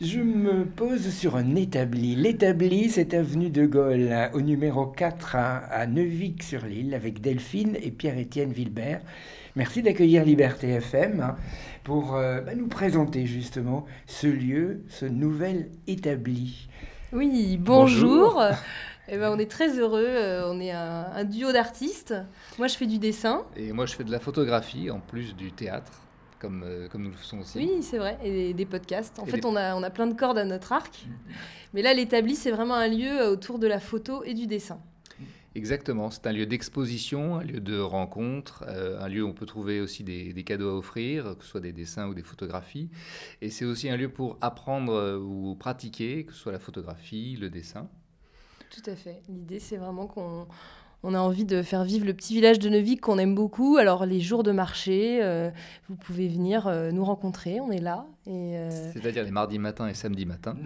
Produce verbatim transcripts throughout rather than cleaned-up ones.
Je me pose sur un établi. L'établi, c'est avenue de Gaulle, hein, au numéro quatre à, à Neuvic-sur-l'Île, avec Delphine et Pierre-Étienne Wilbert. Merci d'accueillir Liberté F M hein, pour euh, bah, nous présenter justement ce lieu, ce nouvel établi. Oui, Bonjour. bonjour. Eh ben, on est très heureux. euh, On est un, un duo d'artistes. Moi, je fais du dessin. Et moi, je fais de la photographie en plus du théâtre, comme, euh, comme nous le faisons aussi. Oui, c'est vrai. Et des, des podcasts. En Et fait, des- on a, on a plein de cordes à notre arc. Mais là, l'établi, c'est vraiment un lieu euh, autour de la photo et du dessin. Exactement, c'est un lieu d'exposition, un lieu de rencontre, euh, un lieu où on peut trouver aussi des, des cadeaux à offrir, que ce soit des dessins ou des photographies. Et c'est aussi un lieu pour apprendre euh, ou pratiquer, que ce soit la photographie, le dessin. Tout à fait. L'idée, c'est vraiment qu'on on a envie de faire vivre le petit village de Neuvic qu'on aime beaucoup. Alors, les jours de marché, euh, vous pouvez venir euh, nous rencontrer. On est là. Et euh, C'est-à-dire les mardis matins et samedis matins,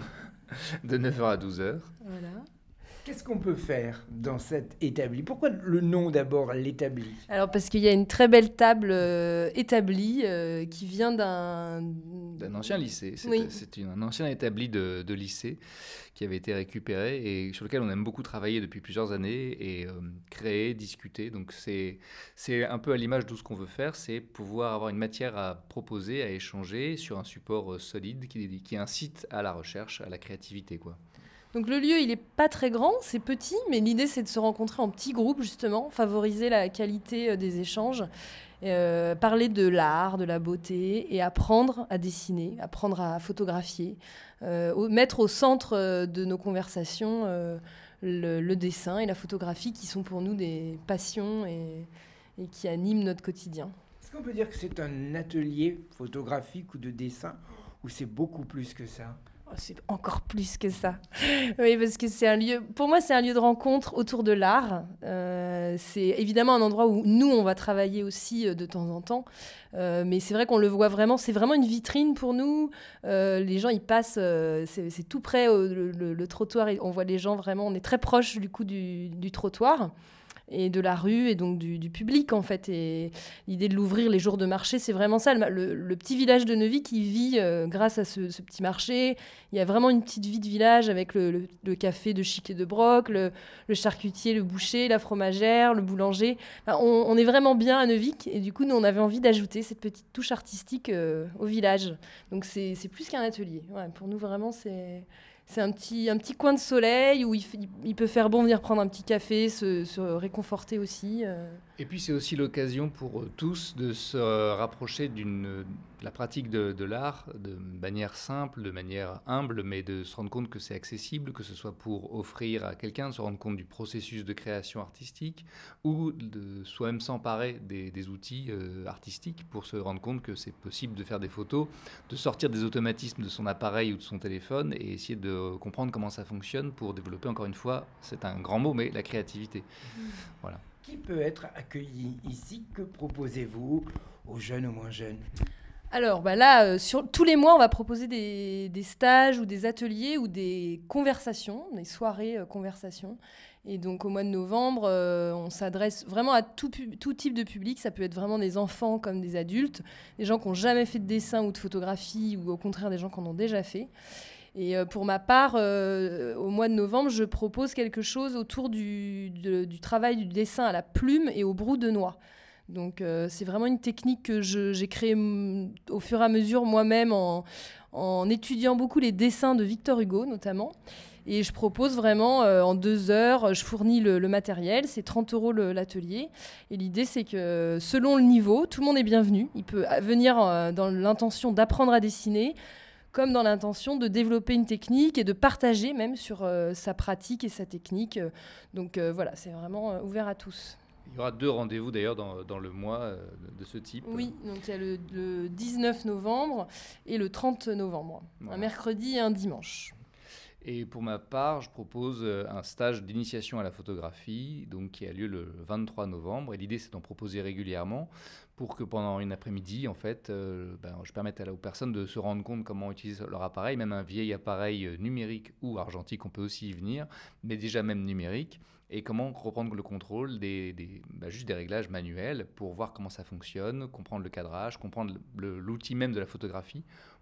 de neuf heures à douze heures. voilà. Qu'est-ce qu'on peut faire dans cet établi? Pourquoi le nom d'abord, l'établi? Alors parce qu'il y a une très belle table euh, établie euh, qui vient d'un... D'un ancien lycée. C'est Oui. c'est une- un ancien établi de, de lycée qui avait été récupéré et sur lequel on aime beaucoup travailler depuis plusieurs années et euh, créer, discuter. Donc c'est c'est un peu à l'image de tout ce qu'on veut faire, c'est pouvoir avoir une matière à proposer, à échanger sur un support euh, solide qui, qui incite à la recherche, à la créativité, quoi. Donc le lieu, il est pas très grand, c'est petit, mais l'idée c'est de se rencontrer en petits groupes justement, favoriser la qualité euh, des échanges, euh, parler de l'art, de la beauté et apprendre à dessiner, apprendre à photographier, euh, au- mettre au centre euh, de nos conversations euh, le, le dessin et la photographie qui sont pour nous des passions et, et qui animent notre quotidien. Est-ce qu'on peut dire que c'est un atelier photographique ou de dessin, ou c'est beaucoup plus que ça? Oh, c'est encore plus que ça. Oui, parce que c'est un lieu, pour moi, c'est un lieu de rencontre autour de l'art. Euh, c'est évidemment un endroit où nous, on va travailler aussi euh, de temps en temps. Euh, mais c'est vrai qu'on le voit vraiment, c'est vraiment une vitrine pour nous. Euh, les gens, ils passent, euh, c'est, c'est tout près, euh, le, le- le trottoir, et on voit les gens vraiment, on est très proche du coup du, du trottoir et de la rue et donc du, du public en fait. Et l'idée de l'ouvrir les jours de marché, c'est vraiment ça. Le, le- le petit village de Neuvy qui vit euh, grâce à ce, ce petit marché. Il y a vraiment une petite vie de village avec le, le- le café de Chic et de Broc, le, le charcutier, le boucher, la fromagère, le boulanger. Enfin, on, on est vraiment bien à Neuvic et du coup, nous, on avait envie d'ajouter cette petite touche artistique euh, au village. Donc c'est c'est plus qu'un atelier. Ouais, pour nous, vraiment, c'est... C'est un petit, un petit coin de soleil où il, f- il peut faire bon venir prendre un petit café, se, se réconforter aussi. euh. Et puis c'est aussi l'occasion pour euh, tous de se euh, rapprocher d'une euh, de la pratique de, de l'art de manière simple, de manière humble, mais de se rendre compte que c'est accessible, que ce soit pour offrir à quelqu'un, de se rendre compte du processus de création artistique, ou de soi-même s'emparer des, des outils euh, artistiques pour se rendre compte que c'est possible de faire des photos, de sortir des automatismes de son appareil ou de son téléphone et essayer de comprendre comment ça fonctionne pour développer encore une fois, c'est un grand mot, mais la créativité. Voilà. Qui peut être accueilli ici? Que proposez-vous aux jeunes, aux moins jeunes? Alors bah là, euh, sur, tous les mois, on va proposer des, des stages ou des ateliers ou des conversations, des soirées euh, conversations. Et donc au mois de novembre, euh, on s'adresse vraiment à tout, pu- tout type de public. Ça peut être vraiment des enfants comme des adultes, des gens qui n'ont jamais fait de dessin ou de photographie ou au contraire des gens qui en ont déjà fait. Et euh, pour ma part, euh, au mois de novembre, je propose quelque chose autour du, de- du travail du dessin à la plume et au brou de noix. Donc euh, c'est vraiment une technique que je- j'ai créée mm, au fur et à mesure moi-même en, en étudiant beaucoup les dessins de Victor Hugo notamment. Et je propose vraiment euh, en deux heures, je fournis le, le matériel, c'est trente euros le- l'atelier. Et l'idée c'est que selon le niveau, tout le monde est bienvenu. Il peut euh, venir euh, dans l'intention d'apprendre à dessiner, comme dans l'intention de développer une technique et de partager même sur euh, sa pratique et sa technique. Donc euh, voilà, c'est vraiment euh, ouvert à tous. Il y aura deux rendez-vous d'ailleurs dans, dans le mois euh, de ce type. Oui, donc il y a le, le dix-neuf novembre et le trente novembre, Voilà. un mercredi et un dimanche. Et pour ma part, je propose euh, un stage d'initiation à la photographie, donc qui a lieu le vingt-trois novembre. Et l'idée, c'est d'en proposer régulièrement pour que pendant une après-midi, en fait, euh, ben, je permette à la- aux personnes de se rendre compte comment utiliser leur appareil, même un vieil appareil euh, numérique ou argentique, on peut aussi y venir, mais déjà même numérique, et comment reprendre le contrôle des, des- bah, juste des réglages manuels pour voir comment ça fonctionne, comprendre le cadrage, comprendre le- le- l'outil même de la photographie,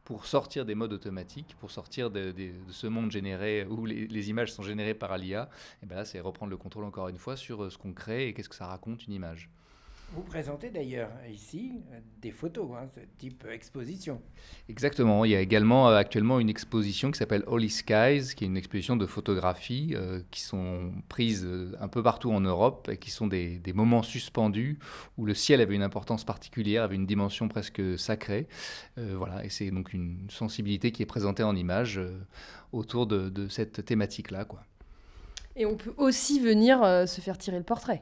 pour sortir des modes automatiques, pour sortir de, de, de ce monde généré où les, les images sont générées par l'I A. Et ben là, c'est reprendre le contrôle encore une fois sur ce qu'on crée et qu'est-ce que ça raconte une image. Vous présentez d'ailleurs ici des photos, hein, ce type exposition. Exactement. Il y a également euh, actuellement une exposition qui s'appelle Holy Skies, qui est une exposition de photographies euh, qui sont prises euh, un peu partout en Europe et qui sont des, des moments suspendus où le ciel avait une importance particulière, avait une dimension presque sacrée. Euh, voilà. Et c'est donc une sensibilité qui est présentée en images euh, autour de, de cette thématique-là, quoi. Et on peut aussi venir euh, se faire tirer le portrait.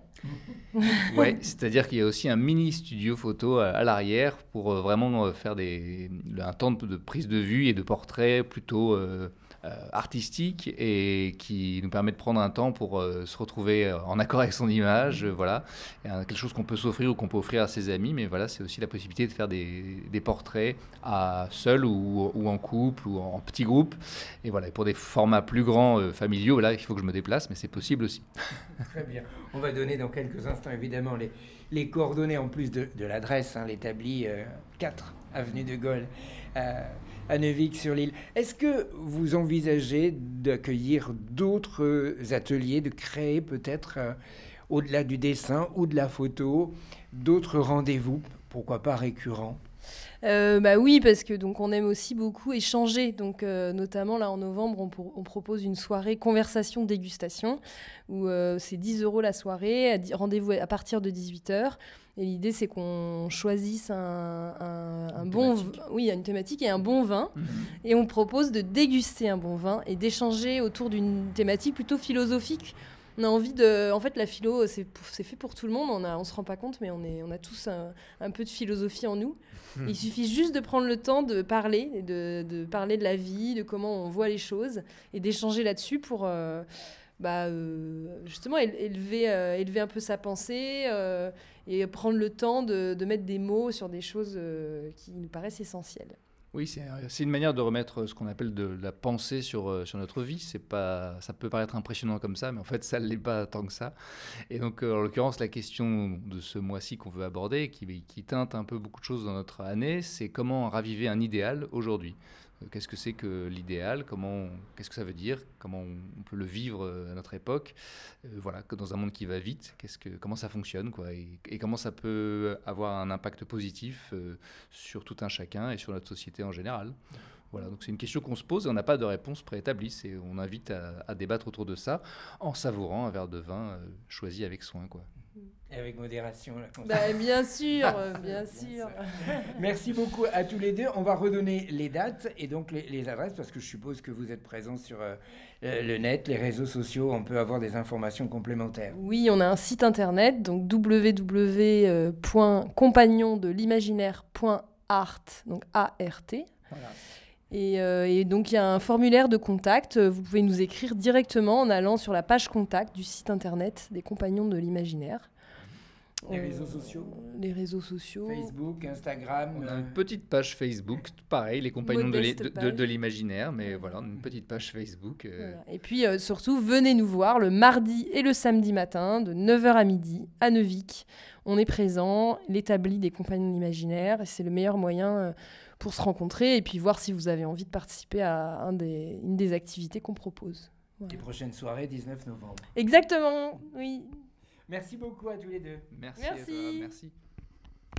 Oui, c'est-à-dire qu'il y a aussi un mini studio photo à, à l'arrière pour euh, vraiment euh, faire des, un temps de, de prise de vue et de portrait plutôt euh, euh, artistique et qui nous permet de prendre un temps pour euh, se retrouver en accord avec son image. Euh, voilà, et, euh, quelque chose qu'on peut s'offrir ou qu'on peut offrir à ses amis, mais voilà, c'est aussi la possibilité de faire des, des portraits à seul ou, ou en couple ou en, en petits groupes. Et voilà, et pour des formats plus grands, euh, familiaux, là, il faut que je me déplace, mais c'est possible aussi. Très bien. On va donner dans quelques instants, évidemment, les, les coordonnées en plus de, de l'adresse, hein, l'établi euh, quatre, avenue de Gaulle, euh, à Neuvic-sur-l'Île. Est-ce que vous envisagez d'accueillir d'autres ateliers, de créer peut-être, euh, au-delà du dessin ou de la photo, d'autres rendez-vous, pourquoi pas récurrents ? Euh, bah oui, parce que donc on aime aussi beaucoup échanger. Donc euh, notamment là en novembre, on, pour, on propose une soirée conversation dégustation où euh, c'est dix euros la soirée, à, rendez-vous à partir de dix-huit heures. Et l'idée c'est qu'on choisisse un, un, un bon, v- oui, une thématique et un bon vin. Mmh. Et on propose de déguster un bon vin et d'échanger autour d'une thématique plutôt philosophique. On a envie de... En fait, la philo, c'est, c'est fait pour tout le monde. On ne on se rend pas compte, mais on, est, on a tous un, un peu de philosophie en nous. Mmh. Il suffit juste de prendre le temps de parler, de, de parler de la vie, de comment on voit les choses, et d'échanger là-dessus pour euh, bah, euh, justement élever, euh, élever un peu sa pensée euh, et prendre le temps de, de mettre des mots sur des choses euh, qui nous paraissent essentielles. Oui, c'est, c'est une manière de remettre ce qu'on appelle de la pensée sur, sur notre vie. C'est pas, ça peut paraître impressionnant comme ça, mais en fait, ça ne l'est pas tant que ça. Et donc, en l'occurrence, la question de ce mois-ci qu'on veut aborder, qui, qui teinte un peu beaucoup de choses dans notre année, c'est comment raviver un idéal aujourd'hui. Qu'est-ce que c'est que l'idéal ? Comment, qu'est-ce que ça veut dire ? Comment on peut le vivre à notre époque ? euh, Voilà, que dans un monde qui va vite, qu'est-ce que, comment ça fonctionne, quoi, et, et comment ça peut avoir un impact positif euh, sur tout un chacun et sur notre société en général. Voilà, donc c'est une question qu'on se pose et on n'a pas de réponse préétablie. C'est, on invite à, à débattre autour de ça en savourant un verre de vin euh, choisi avec soin, quoi. Et avec modération. Là, bah, bien sûr, bien sûr. Merci beaucoup à tous les deux. On va redonner les dates et donc les, les adresses parce que je suppose que vous êtes présents sur euh, le net, les réseaux sociaux. On peut avoir des informations complémentaires. Oui, on a un site internet, donc w w w point compagnon de l'imaginaire point art, donc A R T. Voilà. Et, euh, et donc, il y a un formulaire de contact. Vous pouvez nous écrire directement en allant sur la page contact du site internet des Compagnons de l'Imaginaire. Les réseaux sociaux euh, Les réseaux sociaux. Facebook, Instagram. On a une petite page Facebook, pareil, les Compagnons de, de, de, de l'Imaginaire, mais voilà, une petite page Facebook. Euh... Voilà. Et puis, euh, surtout, venez nous voir le mardi et le samedi matin, de neuf heures à midi, à Neuvic. On est présent, l'établi des Compagnons de l'Imaginaire, et c'est le meilleur moyen... Euh, pour se rencontrer et puis voir si vous avez envie de participer à un des, une des activités qu'on propose. Voilà. Les prochaines soirées, dix-neuf novembre. Exactement, oui. Merci beaucoup à tous les deux. Merci. Merci. À toi, merci.